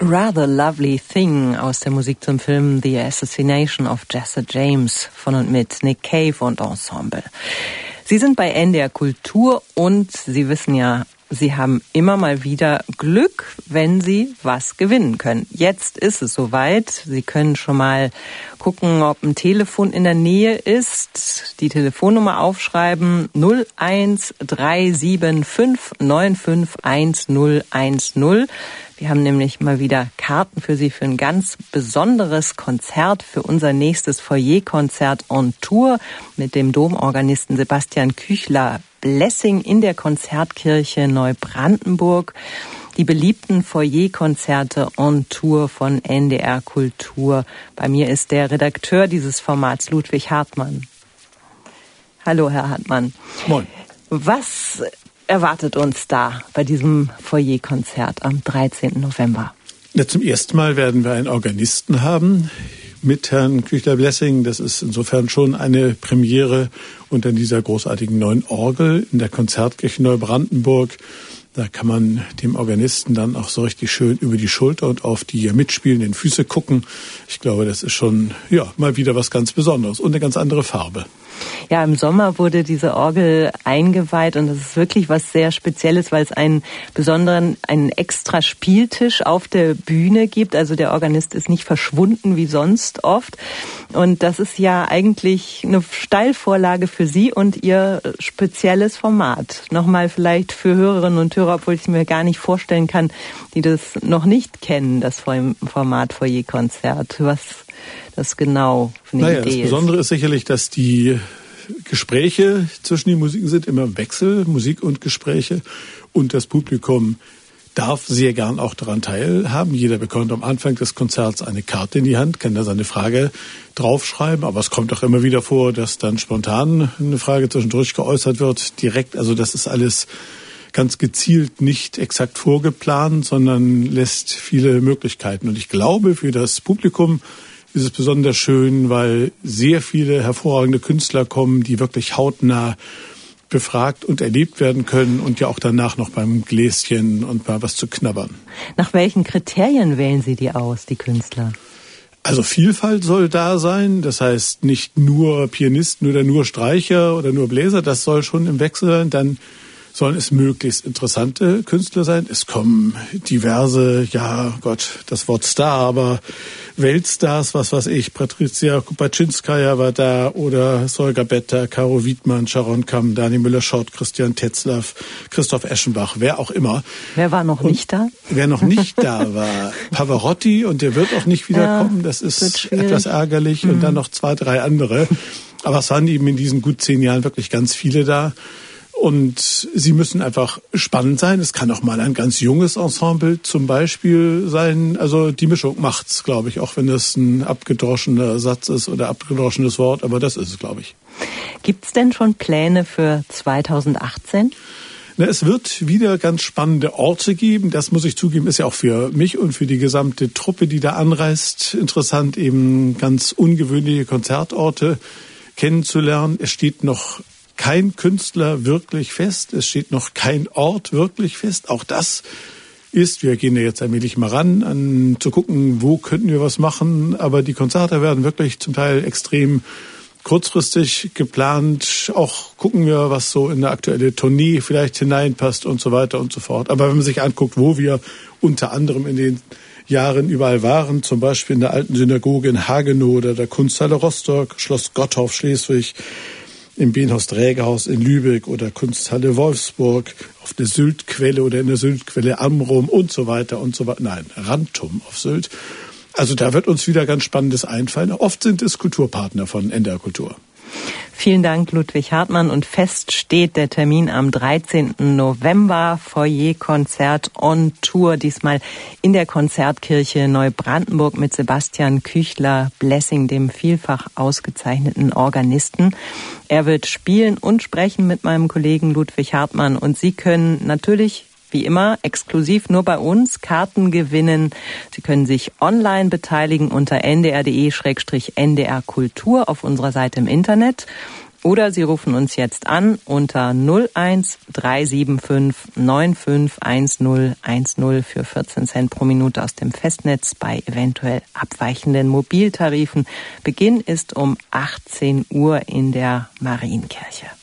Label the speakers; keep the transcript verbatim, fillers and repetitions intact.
Speaker 1: Rather Lovely Thing aus der Musik zum Film The Assassination of Jesse James von und mit Nick Cave und Ensemble. Sie sind bei N D R Kultur und Sie wissen ja, Sie haben immer mal wieder Glück, wenn Sie was gewinnen können. Jetzt ist es soweit. Sie können schon mal gucken, ob ein Telefon in der Nähe ist. Die Telefonnummer aufschreiben null eins drei sieben fünf neun fünf eins null eins null. Wir haben nämlich mal wieder Karten für Sie für ein ganz besonderes Konzert, für unser nächstes Foyerkonzert on Tour mit dem Domorganisten Sebastian Küchler. Blessing in der Konzertkirche Neubrandenburg. Die beliebten Foyerkonzerte on Tour von N D R Kultur. Bei mir ist der Redakteur dieses Formats, Ludwig Hartmann. Hallo, Herr Hartmann.
Speaker 2: Moin.
Speaker 1: Was erwartet uns da bei diesem Foyerkonzert am dreizehnten November?
Speaker 2: Ja, zum ersten Mal werden wir einen Organisten haben mit Herrn Küchler-Blessing. Das ist insofern schon eine Premiere unter dieser großartigen neuen Orgel in der Konzertkirche Neubrandenburg. Da kann man dem Organisten dann auch so richtig schön über die Schulter und auf die mitspielenden Füße gucken. Ich glaube, das ist schon ja mal wieder was ganz Besonderes und eine ganz andere Farbe.
Speaker 1: Ja, im Sommer wurde diese Orgel eingeweiht und das ist wirklich was sehr Spezielles, weil es einen besonderen, einen extra Spieltisch auf der Bühne gibt. Also der Organist ist nicht verschwunden wie sonst oft. Und das ist ja eigentlich eine Steilvorlage für Sie und Ihr spezielles Format. Nochmal vielleicht für Hörerinnen und Hörer, obwohl ich es mir gar nicht vorstellen kann, die das noch nicht kennen, das Format Foyerkonzert. Was das genau für eine
Speaker 2: naja,
Speaker 1: Idee ist.
Speaker 2: Das Besondere ist sicherlich, dass die Gespräche zwischen den Musiken sind immer im Wechsel, Musik und Gespräche. Und das Publikum darf sehr gern auch daran teilhaben. Jeder bekommt am Anfang des Konzerts eine Karte in die Hand, kann da seine Frage draufschreiben. Aber es kommt auch immer wieder vor, dass dann spontan eine Frage zwischendurch geäußert wird, direkt. Also das ist alles ganz gezielt nicht exakt vorgeplant, sondern lässt viele Möglichkeiten. Und ich glaube, für das Publikum ist es besonders schön, weil sehr viele hervorragende Künstler kommen, die wirklich hautnah befragt und erlebt werden können und ja auch danach noch beim Gläschen und mal was zu knabbern.
Speaker 1: Nach welchen Kriterien wählen Sie die aus, die Künstler?
Speaker 2: Also Vielfalt soll da sein, das heißt nicht nur Pianisten oder nur Streicher oder nur Bläser, das soll schon im Wechsel sein, dann sollen es möglichst interessante Künstler sein. Es kommen diverse, ja Gott, das Wort Star, aber Weltstars, was weiß ich, Patricia Kupaczynskaja war da oder Solga Betta, Caro Wiedmann, Sharon Kamm, Dani Müller-Schott, Christian Tetzlaff, Christoph Eschenbach, wer auch immer.
Speaker 1: Wer war noch
Speaker 2: und
Speaker 1: nicht da?
Speaker 2: Wer noch nicht da war, Pavarotti, und der wird auch nicht wiederkommen, ja, das ist etwas ärgerlich, mhm. Und dann noch zwei, drei andere. Aber es waren eben in diesen gut zehn Jahren wirklich ganz viele da. Und sie müssen einfach spannend sein. Es kann auch mal ein ganz junges Ensemble zum Beispiel sein. Also die Mischung macht's, glaube ich, auch wenn das ein abgedroschener Satz ist oder abgedroschenes Wort. Aber das ist es, glaube ich.
Speaker 1: Gibt's denn schon Pläne für zweitausendachtzehn?
Speaker 2: Na, es wird wieder ganz spannende Orte geben. Das muss ich zugeben, ist ja auch für mich und für die gesamte Truppe, die da anreist, interessant, eben ganz ungewöhnliche Konzertorte kennenzulernen. Es steht noch kein Künstler wirklich fest, es steht noch kein Ort wirklich fest. Auch das ist, wir gehen ja jetzt allmählich mal ran, an zu gucken, wo könnten wir was machen. Aber die Konzerte werden wirklich zum Teil extrem kurzfristig geplant. Auch gucken wir, was so in eine aktuelle Tournee vielleicht hineinpasst und so weiter und so fort. Aber wenn man sich anguckt, wo wir unter anderem in den Jahren überall waren, zum Beispiel in der alten Synagoge in Hagenow oder der Kunsthalle Rostock, Schloss Gottorf Schleswig, im Benhaus-Drägerhaus in Lübeck oder Kunsthalle Wolfsburg, auf der Syltquelle oder in der Syltquelle Amrum und so weiter und so weiter. Nein, Rantum auf Sylt. Also da wird uns wieder ganz Spannendes einfallen. Oft sind es Kulturpartner von N D R Kultur.
Speaker 1: Vielen Dank, Ludwig Hartmann. Und fest steht der Termin am dreizehnten November, Foyerkonzert on Tour, diesmal in der Konzertkirche Neubrandenburg mit Sebastian Küchler, Blessing, dem vielfach ausgezeichneten Organisten. Er wird spielen und sprechen mit meinem Kollegen Ludwig Hartmann. Und Sie können natürlich wie immer exklusiv nur bei uns Karten gewinnen. Sie können sich online beteiligen unter n d r punkt d e slash n d r kultur auf unserer Seite im Internet. Oder Sie rufen uns jetzt an unter null eins drei sieben fünf neun fünf eins null eins null für vierzehn Cent pro Minute aus dem Festnetz bei eventuell abweichenden Mobiltarifen. Beginn ist um achtzehn Uhr in der Marienkirche.